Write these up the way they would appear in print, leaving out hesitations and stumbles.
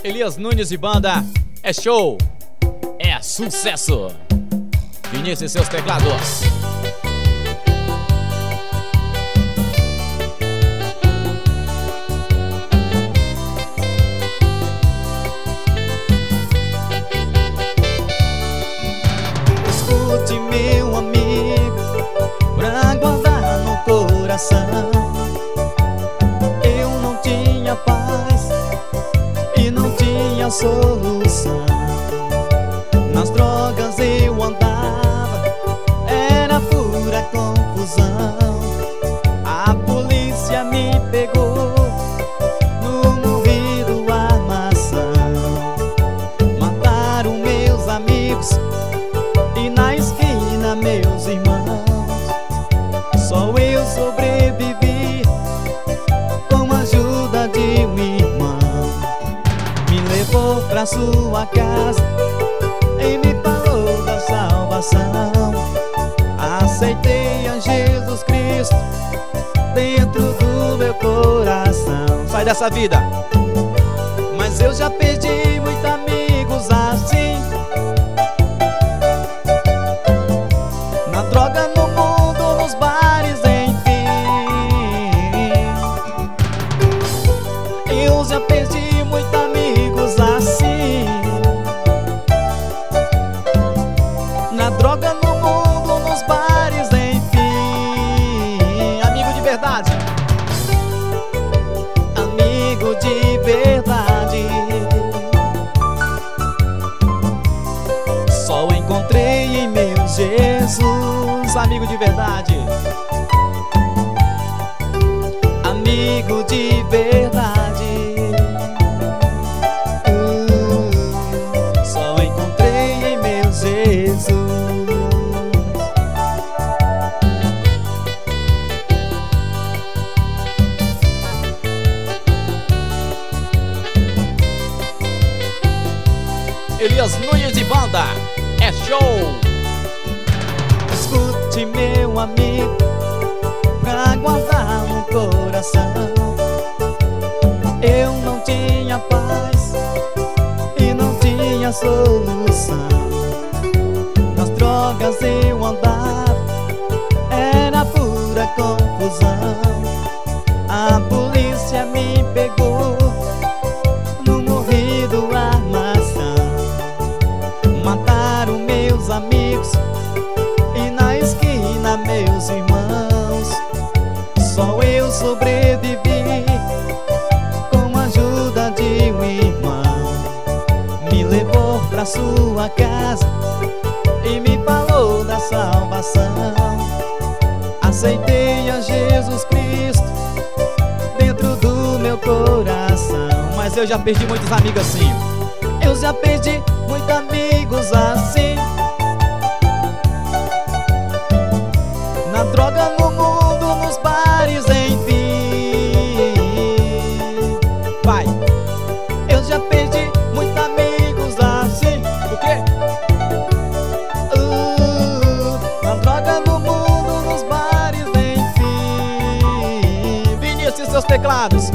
Elias Nunes e banda, é show, é sucesso. Vinícius e seus teclados. Escute, meu amigo, pra guardar no coração. Eu não tinha paz e não tinha solução. Nas drogas eu andava, era pura confusão. A polícia me pegou no moído armação. Mataram meus amigos e na esquina meus irmãos. Só eu sobrevivi com a ajuda de um irmão. Me levou pra sua casa e me falou da salvação. Aceitei a Jesus Cristo dentro do meu coração. Sai dessa vida. Mas eu já perdi muitos amigos assim, na droga, no mundo, nos bares, enfim. Eu já perdi muitos amigos assim, na droga, no mundo, nos bares, enfim. Amigo de verdade. Amigo de verdade, só encontrei em meu Jesus. Amigo de verdade. Amigo de verdade, só encontrei em meu Jesus. Elias Nunes e banda, é show. Escute, meu amigo, pra guardar no coração. Eu não tinha paz e não tinha solução. Nas drogas eu andava, era pura confusão. A polícia me pegou no moído armação. Mataram meus amigos e na esquina meus irmãos. Só eu sobrevivi com a ajuda de um irmão. Me levou pra sua casa e me falou da salvação. Aceitei a Jesus Cristo dentro do meu coração. Mas eu já perdi muitos amigos assim. Eu já perdi muitos amigos assim, na droga, no mundo, nos bares, enfim. Vai. Eu já perdi muitos amigos assim. O quê? Na droga, no mundo, nos bares, enfim. Vinícius e seus teclados.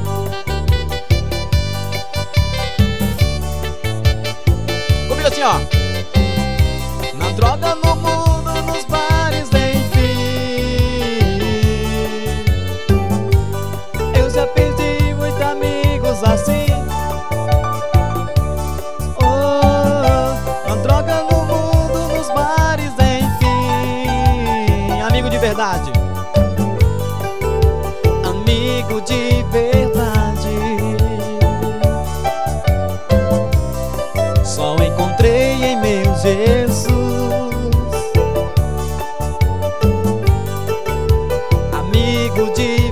Comigo assim, ó. Na droga, no mundo, nos bares, enfim. Eu já perdi muitos amigos assim. Na droga, no mundo, nos bares, enfim. Amigo de verdade. Amigo de verdade, só encontrei em meu Jesus. Amigo de